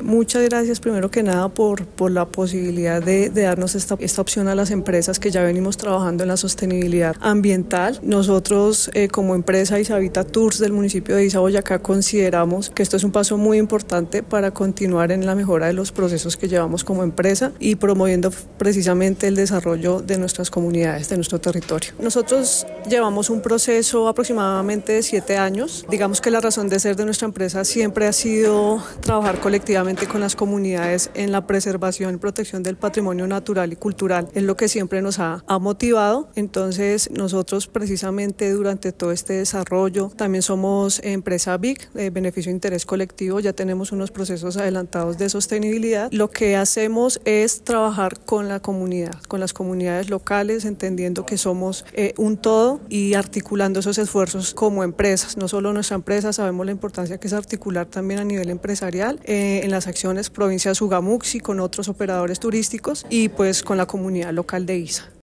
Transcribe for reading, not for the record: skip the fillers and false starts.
Muchas gracias primero que nada por la posibilidad de darnos esta opción a las empresas que ya venimos trabajando en la sostenibilidad ambiental. Nosotros como empresa Isavita Tours del municipio de Isa, Boyacá, consideramos que esto es un paso muy importante para continuar en la mejora de los procesos que llevamos como empresa y promoviendo precisamente el desarrollo de nuestras comunidades, de nuestro territorio. Nosotros llevamos un proceso aproximadamente de 7 años. Digamos que la razón de ser de nuestra empresa siempre ha sido trabajar colectivamente con las comunidades en la preservación y protección del patrimonio natural y cultural. Es lo que siempre nos ha motivado. Entonces nosotros precisamente durante todo este desarrollo también somos empresa BIC, beneficio de interés colectivo, ya tenemos unos procesos adelantados de sostenibilidad. Lo que hacemos es trabajar con la comunidad, con las comunidades locales, entendiendo que somos un todo y articulando esos esfuerzos como empresas. No solo nuestra empresa, sabemos la importancia que es articular también a nivel empresarial en las acciones provincia de Sugamuxi, con otros operadores turísticos y pues con la comunidad local de Isa.